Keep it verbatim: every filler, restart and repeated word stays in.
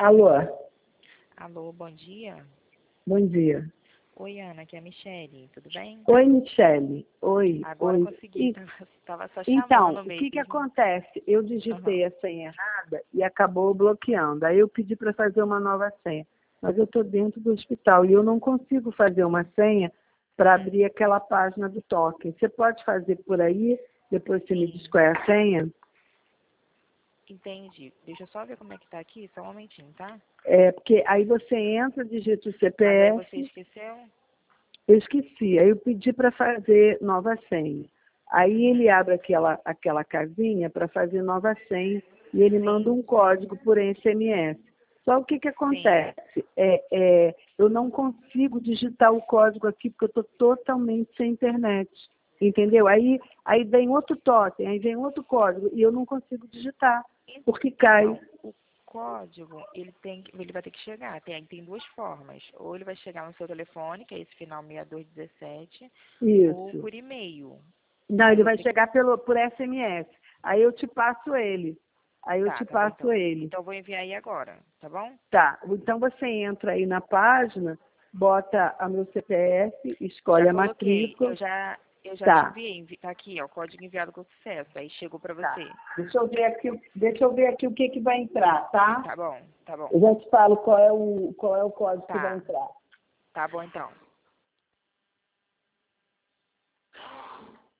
Alô, Alô, bom dia. bom dia. Oi, Ana, aqui é a Michele, tudo bem? Oi, Michele. Oi, Agora oi. consegui, E- tava, tava só então, chamando o que que mesmo. acontece? Eu Aham. digitei a senha errada e acabou bloqueando. Aí eu pedi para fazer uma nova senha. Mas eu estou dentro do hospital e eu não consigo fazer uma senha para abrir aquela página do token. Você pode fazer por aí? Depois você me diz qual é a senha? Entendi. Deixa eu só ver como é que tá aqui, só um momentinho, tá? É, porque aí você entra, digita o Mas aí você C P F. esqueceu? Eu esqueci, aí eu pedi para fazer nova senha. Aí ele abre aquela, aquela casinha para fazer nova senha e ele manda um código por S M S. Só o que, que Sim. acontece? É, é, eu não consigo digitar o código aqui porque eu estou totalmente sem internet. Entendeu? Aí, aí vem outro totem, aí vem outro código e eu não consigo digitar, porque cai. Então, o código, ele tem, que- ele vai ter que chegar. Tem, tem duas formas. Ou ele vai chegar no seu telefone, que é esse final seis dois um sete, ou Isso. por e-mail. Não, Aí ele você vai tem que... chegar pelo, por S M S. Aí eu te passo ele. Aí eu Tá, te tá bom passo então. ele. Então eu vou enviar aí agora, tá bom? Tá. Então você entra aí na página, bota o meu C P F, escolhe Já a coloquei. matrícula. Eu já, eu já te Tá, enviei. envi- Tá aqui, ó, o código enviado com sucesso. Aí chegou pra tá. você. Deixa eu ver aqui, deixa eu ver aqui o que, que vai entrar, tá? Tá bom, tá bom. Eu já te falo qual é o, qual é o código que vai Tá, entrar. tá bom então.